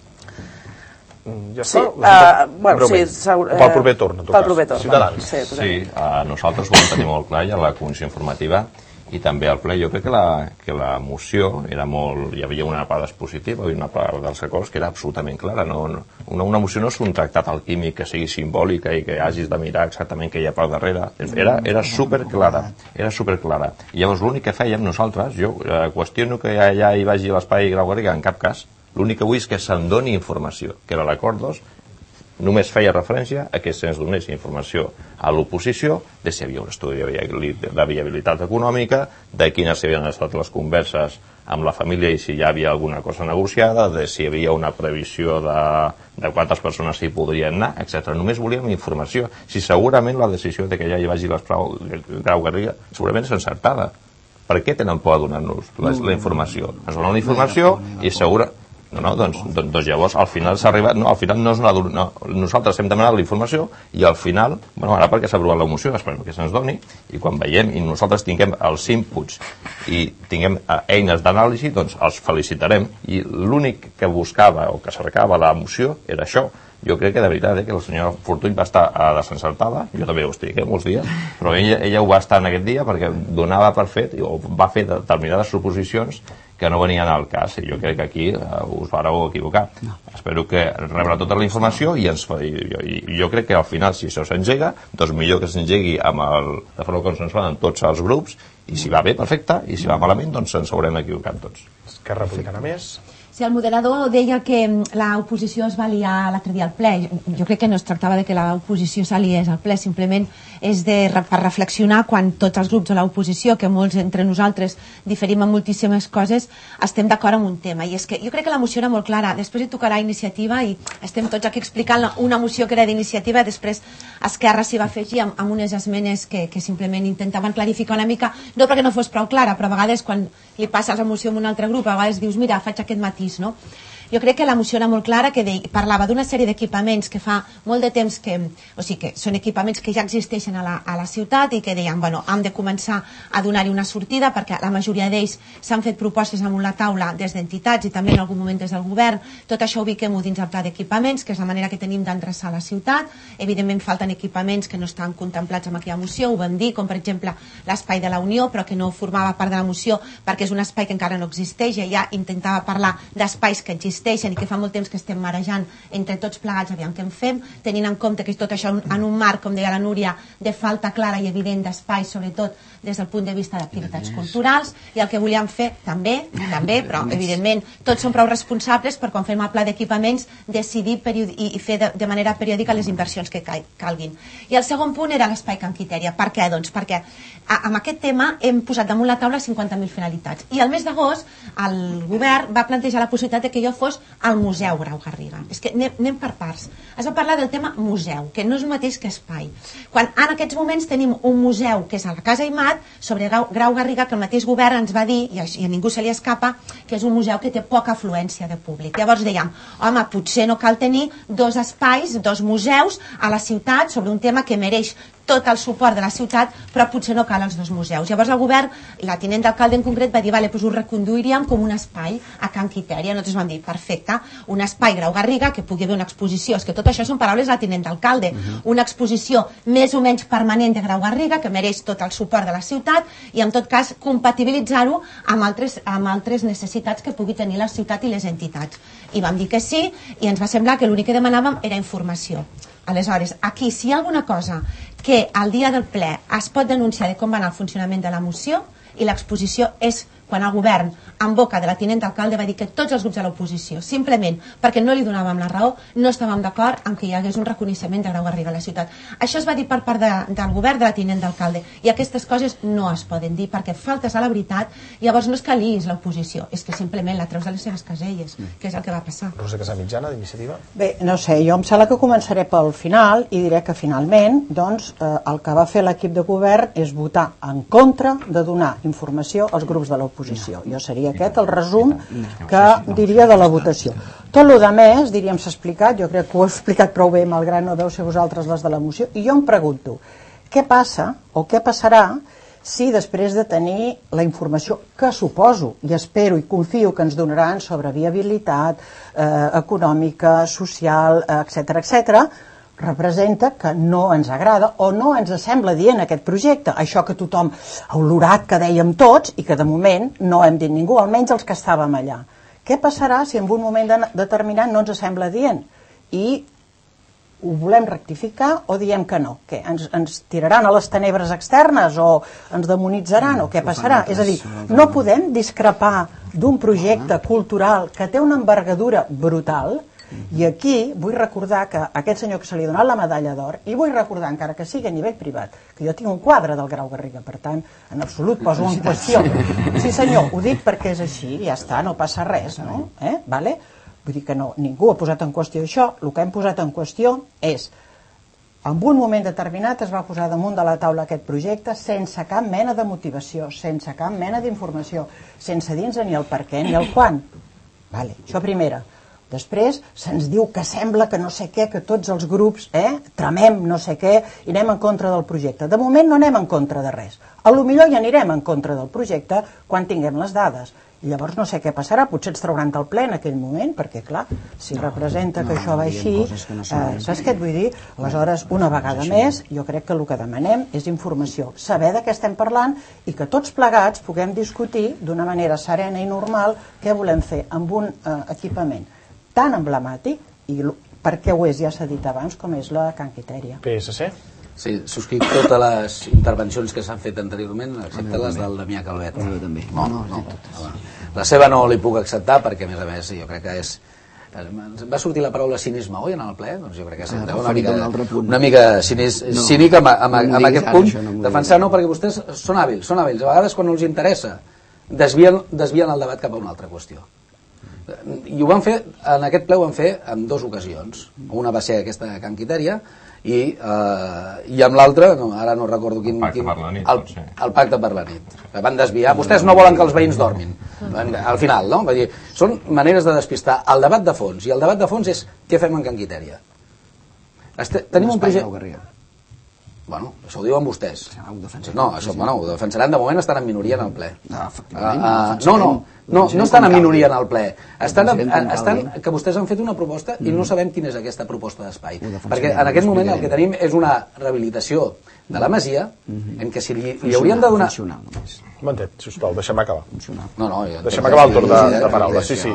Ja sí, està? Uh, bueno, sí, segur, eh, pel proper torn, en tot pel cas. Proper torn, Ciutadans. Sí, sí uh, nosaltres ho vam tenir molt clar ja a la comissió informativa i també al ple. Jo crec que la, que la moció era molt... Hi havia una part expositiva i una part dels acords que era absolutament clara. No, no, una, una moció no és un tractat alquímic que sigui simbòlica i que hagis de mirar exactament què hi ha per darrere. Era, era superclara. Era superclara. I llavors l'únic que fèiem nosaltres, jo eh, qüestiono que ja, ja hi vagi l'espai Grau Garriga, en cap cas. L'únic que vull és que se'n doni informació, que era l'acord dos, només feia referència a que se'ns donés informació a l'oposició de si hi havia un estudi de viabilitat econòmica, de quines havien estat les converses amb la família i si hi havia alguna cosa negociada, de si hi havia una previsió de, de quantes persones hi podrien anar, etcètera. Només volíem informació. Si segurament la decisió de que ja hi vagi l'espai Grau Garriga segurament és encertada. Per què tenen por a donar-nos la, la informació? Ens donen la informació i segura... No, no, doncs, doncs, doncs llavors al final s'ha arribat, no, al final no és una... No, nosaltres hem demanat la informació i al final, bueno, ara perquè s'ha aprovat la moció, esperem que se'ns doni, i quan veiem i nosaltres tinguem els inputs i tinguem eh, eines d'anàlisi, doncs els felicitarem. I l'únic que buscava o que cercava la moció era això, jo crec que de veritat, eh, que el senyor Fortuny va estar a desencertada, jo també ho estic, eh, molts dies, però ella, ella ho va estar en aquest dia perquè donava per fet, o va fer determinades suposicions que no venien al cas, i jo crec que aquí uh, us vareu equivocar. No. Espero que rebre tota la informació i, ens, i, i, i jo crec que al final, si això s'engega, doncs millor que s'engegui amb el, de forma consensuada en tots els grups, i si va bé, perfecte, i si va malament, doncs ens haurem equivocat tots. Esquerra Republicana més... Sí, el moderador deia que l'oposició es va liar l'altre dia al ple. Jo, jo crec que no es tractava de que l'oposició s'aliés al ple, simplement és de, per reflexionar quan tots els grups de l'oposició, que molts entre nosaltres diferim en moltíssimes coses, estem d'acord amb un tema. I és que jo crec que la moció era molt clara. Després hi tocarà iniciativa i estem tots aquí explicant una moció que era d'iniciativa, després Esquerra s'hi va afegir amb, amb unes esmenes que, que simplement intentaven clarificar una mica, no perquè no fos prou clara, però a vegades quan li passes la moció a un altre grup, a vegades dius, mira, faig aquest matí, no? Jo crec que la moció era molt clara, que de, parlava d'una sèrie d'equipaments que fa molt de temps que, o sigui que són equipaments que ja existeixen a la, a la ciutat i que deien, bueno, hem de començar a donar-hi una sortida perquè la majoria d'ells s'han fet propostes amb la taula des d'entitats i també en algun moment des del govern. Tot això ho ubiquem-ho dins el pla d'equipaments, que és la manera que tenim d'endreçar la ciutat. Evidentment falten equipaments que no estan contemplats amb aquella moció, ho vam dir, com per exemple l'espai de la Unió, però que no formava part de la moció perquè és un espai que encara no existeix, i ja intentava parlar d'espais que existeixen i que fa molt temps que estem marejant entre tots plegats, aviam què en fem, tenint en compte que tot això en un marc, com deia la Núria, de falta clara i evident d'espais, sobretot des del punt de vista d'activitats culturals, i el que volíem fer també, també, però evidentment tots som prou responsables per quan fem el pla d'equipaments decidir i, i fer de, de manera periòdica les inversions que calguin. I el segon punt era l'espai Can Quitèria. Per què? Doncs perquè a, amb aquest tema hem posat damunt la taula cinquanta mil finalitats, i al mes d'agost el govern va plantejar la possibilitat de que jo fos al Museu Grau Garriga. És que anem, anem per parts. Es va parlar del tema museu, que no és el mateix que espai. Quan en aquests moments tenim un museu que és a la Casa Aimat sobre Grau, Grau Garriga, que el mateix govern ens va dir, i a, i a ningú se li escapa, que és un museu que té poca afluència de públic. Llavors dèiem, home, potser no cal tenir dos espais, dos museus a la ciutat sobre un tema que mereix tot el suport de la ciutat, però potser no cal els dos museus. Llavors el govern, la tinent d'alcalde en concret, va dir, vale, doncs ho reconduiríem com un espai a Can Quitèria. Nosaltres vam dir, perfecte, un espai Grau Garriga, que pugui haver una exposició, és que tot això són paraules de la tinent d'alcalde, uh-huh. una exposició més o menys permanent de Grau Garriga, que mereix tot el suport de la ciutat, i en tot cas compatibilitzar-ho amb altres, amb altres necessitats que pugui tenir la ciutat i les entitats. I vam dir que sí, i ens va semblar que l'únic que demanàvem era informació. Aleshores, aquí, si hi ha alguna cosa que al dia del ple es pot denunciar de com va anar el funcionament de la moció, i l'exposició és quan el govern, en boca de la tinent d'alcalde, va dir que tots els grups de l'oposició, simplement perquè no li donàvem la raó, no estàvem d'acord en que hi hagués un reconeixement de Grau Garriga a la ciutat. Això es va dir per part de, del govern, de la tinent d'alcalde, i aquestes coses no es poden dir perquè faltes a la veritat. Llavors no és que liïs l'oposició, és que simplement la treus de les seves caselles, que és el que va passar. Rosa Casamitjana, d'Iniciativa. Bé, no sé, jo em sembla que començaré pel final i diré que finalment doncs, eh, el que va fer l'equip de govern és votar en contra de donar informació als grups de l'oposició. Jo seria aquest el resum que diria de la votació. Tot el que més, diríem, s'ha explicat, jo crec que ho he explicat prou bé, malgrat no deu ser vosaltres les de la moció, i jo em pregunto, què passa o què passarà si després de tenir la informació que suposo i espero i confio que ens donaran sobre viabilitat eh, econòmica, social, etcètera, etcètera, representa que no ens agrada o no ens sembla dient aquest projecte, això que tothom ha olorat, que dèiem tots i que de moment no hem dit ningú, almenys els que estàvem allà. Què passarà si en un moment de, determinat no ens sembla dient i ho volem rectificar o diem que no? Què, ens, ens tiraran a les tenebres externes o ens demonitzaran o què passarà? És a dir, no podem discrepar d'un projecte cultural que té una envergadura brutal. I aquí vull recordar que aquest senyor que se li ha donat la medalla d'or, i vull recordar, encara que sigui a nivell privat, que jo tinc un quadre del Grau Garriga, per tant, en absolut poso en qüestió. Sí senyor, ho dic perquè és així, ja està, no passa res, no? Eh? Vale? Vull dir que no, ningú ha posat en qüestió això, el que hem posat en qüestió és, en un moment determinat es va posar damunt de la taula aquest projecte sense cap mena de motivació, sense cap mena d'informació, sense dir-nos ni el per què ni el quan. Vale, això primera. Després se'ns diu que sembla que no sé què, que tots els grups eh, tramem no sé què i anem en contra del projecte. De moment no anem en contra de res. A lo millor ja anirem en contra del projecte quan tinguem les dades. Llavors no sé què passarà, potser ens trauran del ple en aquell moment, perquè clar, si representa que això va així, saps què et vull dir? Aleshores, una vegada més, jo crec que el que demanem és informació, saber de què estem parlant i que tots plegats puguem discutir d'una manera serena i normal què volem fer amb un equipament tan emblemàtic i perquè ho és, ja s'ha dit abans, com és la Can Quitèria. P S C? Sí, subscric totes les intervencions que s'han fet anteriorment, excepte les del Damià Calvet. No, no, no. La seva no li puc acceptar perquè, a més a més, jo crec que és... Va sortir la paraula cinisme, oi, en el ple? Doncs jo crec que és una mica, una mica cínic amb, amb, amb aquest punt. Defensar no, perquè vostès són hàbils, són hàbils. A vegades, quan no els interessa, desvien, desvien el debat cap a una altra qüestió. I ho van fer, en aquest ple ho van fer en dues ocasions. Una va ser aquesta Can Quitèria, i, uh, i amb l'altre, no, ara no recordo quin... El pacte per la nit. El, el pacte per la nit. Que van desviar. Vostès no volen que els veïns dormin. Al final, no? Vull dir, són maneres de despistar el debat de fons. I el debat de fons és què fem en Can Quitèria. Este, tenim un projecte... Bueno, això ho diuen vostès. No, això, bueno, ho defensaran. De moment estan en minoria en el ple. No, uh, uh, no, no, no, no estan en minoria en el ple. Estan, estan que vostès han fet una proposta i no sabem quina és aquesta proposta d'espai. Perquè en aquest moment el que tenim és una rehabilitació de la masia en què si li, li hauríem de donar... Un momentet, sisplau, deixem acabar. No, no, deixem acabar el torn de, de paraules. Sí, sí.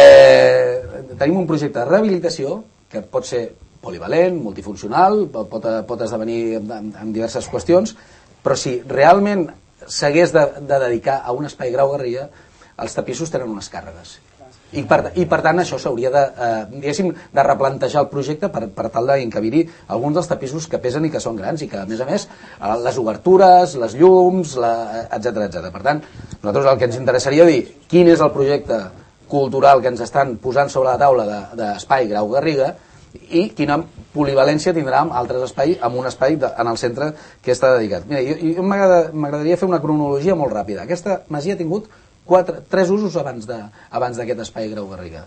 Eh, tenim un projecte de rehabilitació que pot ser polivalent, multifuncional, pot, pot esdevenir en, en diverses qüestions, però si realment s'hagués de, de dedicar a un espai Grau Garriga, els tapissos tenen unes càrregues. I per, i per tant això s'hauria de, eh, de replantejar el projecte per, per tal d'encabir-hi alguns dels tapissos que pesen i que són grans i que a més a més les obertures, les llums, etcètera etcètera. Per tant, nosaltres el que ens interessaria dir quin és el projecte cultural que ens estan posant sobre la taula d'espai de, Grau Garriga i quina polivalència tindrà amb altres espais, amb un espai de, en el centre que està dedicat. Mira, jo, jo m'agradaria fer una cronologia molt ràpida. Aquesta masia ha tingut quatre, tres usos abans de, abans d'aquest espai Grau Garriga.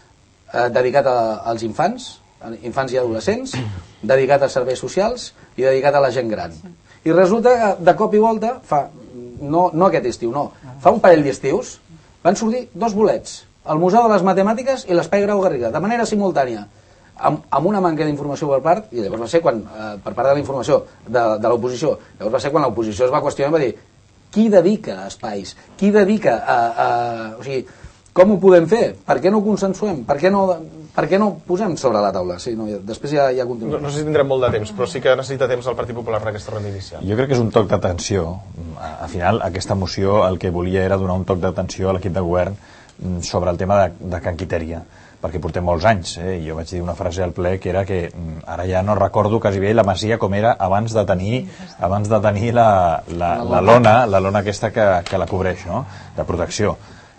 Eh, dedicat a, als infants, infants i adolescents, dedicat a serveis socials i dedicat a la gent gran. I resulta que de cop i volta, fa, no, no aquest estiu, no, fa un parell d'estius, van sortir dos bolets, el Museu de les Matemàtiques i l'Espai Grau Garriga, de manera simultània. Amb, amb una manca d'informació per part, i llavors va ser quan, eh, per part de la informació de, de l'oposició, llavors va ser quan l'oposició es va qüestionar i va dir qui dedica a espais, qui dedica a, a... O sigui, com ho podem fer? Per què no ho consensuem? Per què no, per què no posem sobre la taula? Sí, no, després ja, ja continuem. No, no sé si tindrem molt de temps, però sí que necessita temps el Partit Popular en aquesta ronda inicial. Jo crec que és un toc d'atenció. Al final, aquesta moció el que volia era donar un toc d'atenció a l'equip de govern sobre el tema de, de Can Quitèria, perquè portem molts anys, eh? Jo vaig dir una frase al ple que era que ara ja no recordo quasi bé la masia com era abans de tenir, abans de tenir la, la, la lona, la lona aquesta que, que la cobreix, no? De protecció.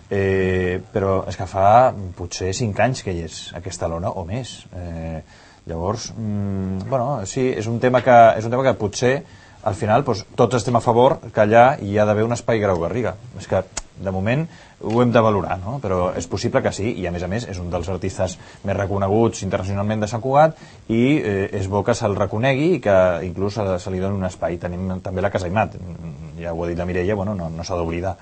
Eh, però és que fa potser cinc anys que hi és aquesta lona o més. Eh, llavors, mm, bueno, sí, és un tema que, és un tema que potser al final doncs, tots estem a favor que allà hi ha d'haver un espai Grau Garriga. És que de moment ho hem de valorar, no? Però és possible que sí, i a més a més és un dels artistes més reconeguts internacionalment de Sant Cugat i eh, és bo que se'l reconegui i que inclús se, se li doni un espai. Tenim també la Casa Aimat, ja ho ha dit la Mireia, bueno, no, no s'ha d'oblidar.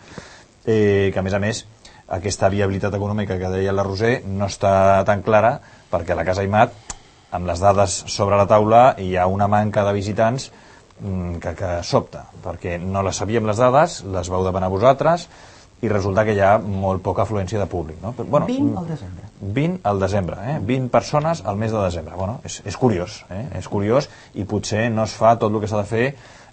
Eh, que a més a més aquesta viabilitat econòmica que deia la Roser no està tan clara perquè la Casa Aimat, amb les dades sobre la taula, hi ha una manca de visitants que, que sobta, perquè no les sabíem les dades, les vau demanar vosaltres i resulta que hi ha molt poca afluència de públic, no? Però, bueno, vint al desembre. vint al desembre, eh? vint persones al mes de desembre. Bueno, és, és curiós, eh? És curiós i potser no es fa tot el que s'ha de fer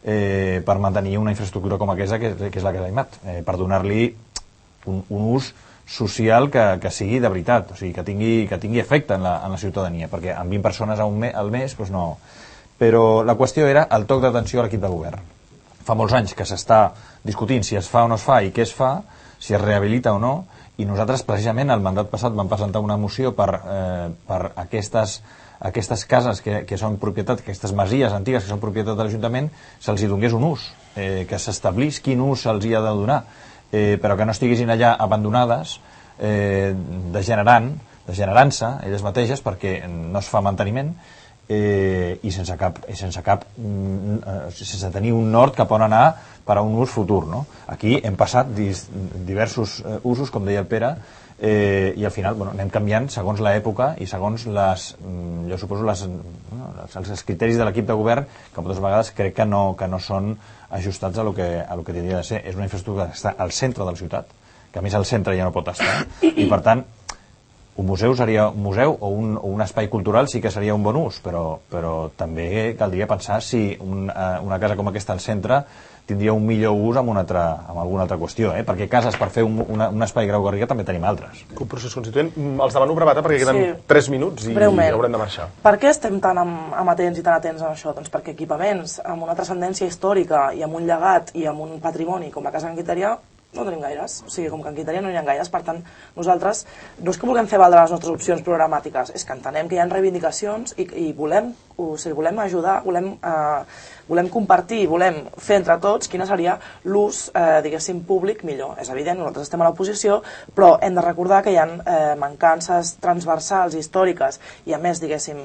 eh, per mantenir una infraestructura com aquesta que, que és la Casa Aimat, eh, per donar-li un, un ús social que, que sigui de veritat, o sigui, que tingui, que tingui efecte en la, en la ciutadania, perquè amb vint persones a un me, al mes, doncs no. Però la qüestió era el toc d'atenció a l'equip de govern. Fa molts anys que s'està discutint si es fa o no es fa i què es fa, si es rehabilita o no, i nosaltres precisament el mandat passat vam presentar una moció per, eh, per aquestes, aquestes cases que, que són propietat, aquestes masies antigues que són propietat de l'Ajuntament, se'ls hi donés un ús, eh, que s'establís quin ús se'ls hi ha de donar, eh, però que no estiguessin allà abandonades, eh, degenerant, degenerant-se elles mateixes perquè no es fa manteniment eh, i sense cap, sense cap mm, sense tenir un nord cap on anar per a un ús futur, no? Aquí hem passat dis, diversos eh, usos, com deia el Pere, eh, i al final bueno, anem canviant segons l'època i segons les, jo suposo les, no, els criteris de l'equip de govern, que moltes vegades crec que no, que no són ajustats a lo que, a lo que tindria de ser. És una infraestructura que està al centre de la ciutat, que a més al centre ja no pot estar, i per tant un museu seria un museu o un, o un espai cultural sí que seria un bon ús, però, però també caldria pensar si un, una casa com aquesta al centre tindria un millor ús amb, una altra, amb alguna altra qüestió, eh? Perquè cases per fer un, una, un espai Grau Garriga també tenim altres. Un procés constituent. Els demano brevata perquè queden sí. tres minuts i Breument. haurem de marxar. Per què estem tan am amatents i tan atents a això? Doncs perquè equipaments amb una transcendència històrica i amb un llegat i amb un patrimoni com la Casa Canquiteria no tenim gaires, o sigui, com que en Quinteria no n'hi ha gaires, per tant, nosaltres no és que vulguem fer valdre les nostres opcions programàtiques, és que entenem que hi ha reivindicacions i, i volem, o sigui, volem ajudar, volem, eh, volem compartir, volem fer entre tots quina seria l'ús, eh, diguéssim, públic millor. És evident, nosaltres estem a l'oposició, però hem de recordar que hi ha eh, mancances transversals, històriques, i a més, diguéssim,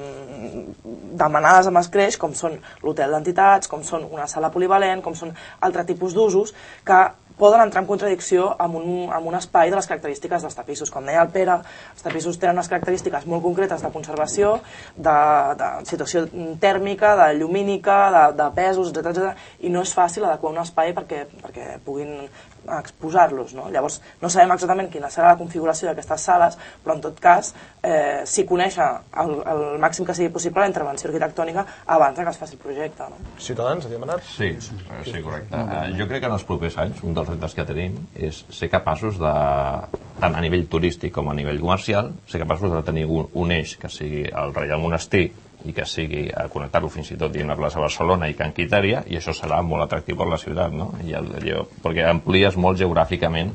demanades amb escreix, com són l'hotel d'entitats, com són una sala polivalent, com són altre tipus d'usos, que poden entrar en contradicció amb un, amb un espai de les característiques dels tapissos. Com deia el Pere, els tapissos tenen unes característiques molt concretes de conservació, de, de situació tèrmica, de llumínica, de, de pesos, etcètera, etcètera, i no és fàcil adequar un espai perquè, perquè puguin exposar-los, no? Llavors, no sabem exactament quina serà la configuració d'aquestes sales, però en tot cas, eh, si conèixer el, el màxim que sigui possible la intervenció arquitectònica abans que es faci el projecte, no? Ciutadans, ha demanat? Sí, sí, correcte. Uh, jo crec que en els propers anys un dels reptes que tenim és ser capaços de, tant a nivell turístic com a nivell comercial, ser capaços de tenir un, un eix que sigui el Reial Monestir i que sigui a connectar-lo fins i tot dins la plaça Barcelona i Can Quitèria, i això serà molt atractiu per la ciutat, no? I el, allò, perquè amplies molt geogràficament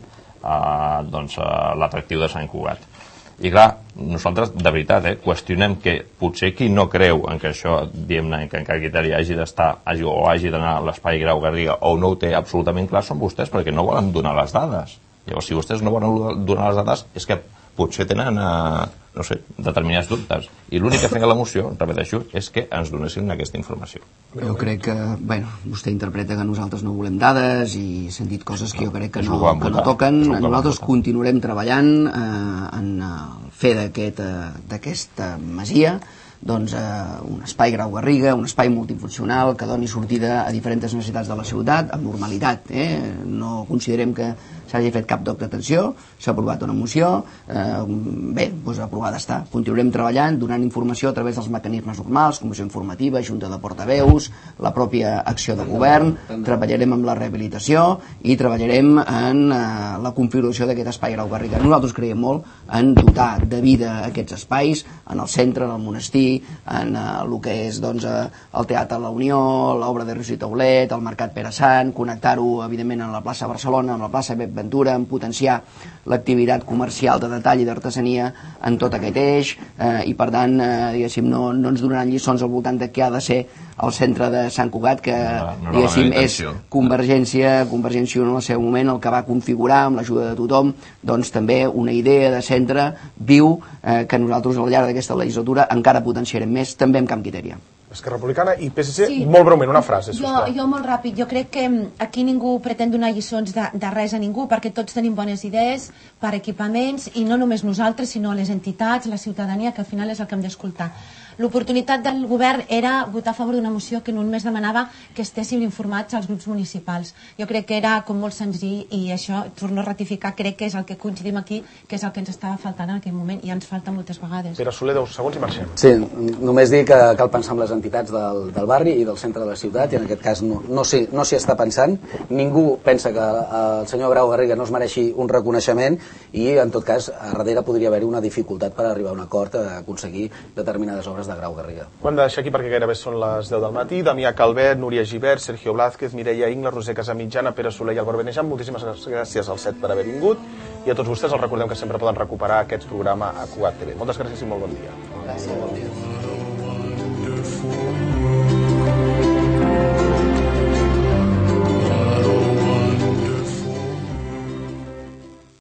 eh, doncs, eh, l'atractiu de Sant Cugat. I clar, nosaltres de veritat eh, qüestionem que potser qui no creu en que això, diguem-ne, que en Can Quitèria hagi d'estar hagi, o hagi d'anar a l'espai Grau Garriga o no ho té absolutament clar són vostès, perquè no volen donar les dades. Llavors, si vostès no volen donar les dades és que potser tenen eh, no sé, determinats dubtes. I l'únic que feia la moció, repeteixo, és que ens donessin aquesta informació. Jo crec que, bueno, vostè interpreta que nosaltres no volem dades i s'han dit coses que jo crec que no, que no toquen. Nosaltres continuarem treballant eh, en el fer d'aquesta masia, doncs, eh, un espai Grau Garriga, un espai multifuncional que doni sortida a diferents necessitats de la ciutat amb normalitat. Eh? No considerem que s'hagi fet cap toc d'atenció, s'ha aprovat una moció, eh, bé, doncs aprovada està. Continuarem treballant, donant informació a través dels mecanismes normals, comissió informativa, junta de portaveus, la pròpia acció de govern, treballarem amb la rehabilitació i treballarem en eh, la configuració d'aquest espai Grau Garriga. Nosaltres creiem molt en dotar de vida aquests espais, en el centre, en el monestir, en eh, el que és doncs, eh, el Teatre La Unió, l'obra de Rius i Taulet, el Mercat Pere Sant, connectar-ho, evidentment, amb la plaça Barcelona, amb la plaça Pep Ventura, en potenciar l'activitat comercial de detall i d'artesania en tot aquest eix, eh, i per tant, eh, diguéssim, no, no ens donaran lliçons al voltant de què ha de ser el centre de Sant Cugat, que no, no diguéssim és Convergència, Convergència en el seu moment, el que va configurar amb l'ajuda de tothom, doncs també una idea de centre viu eh, que nosaltres al llarg d'aquesta legislatura encara potenciarem més, també amb Can Quitèria. Esquerra Republicana i P S C, sí. Molt breument, una frase, jo, jo molt ràpid, jo crec que aquí ningú pretén donar lliçons de, de res a ningú, perquè tots tenim bones idees per equipaments, i no només nosaltres, sinó les entitats, la ciutadania, que al final és el que hem d'escoltar. L'oportunitat del govern era votar a favor d'una moció que només demanava que estéssim informats als grups municipals. Jo crec que era com molt senzill, i això, torno a ratificar, crec que és el que coincidim aquí, que és el que ens estava faltant en aquell moment, i ens falta moltes vegades. Pere Soler, deu segons i marxem. Sí, només dir que cal pensar en les entitats del, del barri i del centre de la ciutat, i en aquest cas no, no s'hi no està pensant. Ningú pensa que el senyor Grau Garriga no es mereixi un reconeixement, i en tot cas a darrere podria haver-hi una dificultat per arribar a un acord a aconseguir determinades obres de Grau Garriga. Ho hem de deixar aquí perquè gairebé són les deu del matí. Damià Calvet, Núria Gibert, Sergio Blázquez, Mireia Ingla, Roser Casamitjana, Pere Soler i Albert Benejam, moltíssimes gràcies als set per haver vingut, i a tots vostès els recordem que sempre poden recuperar aquest programa a Cugat T V. Moltes gràcies i molt bon dia. Gràcies, bon dia.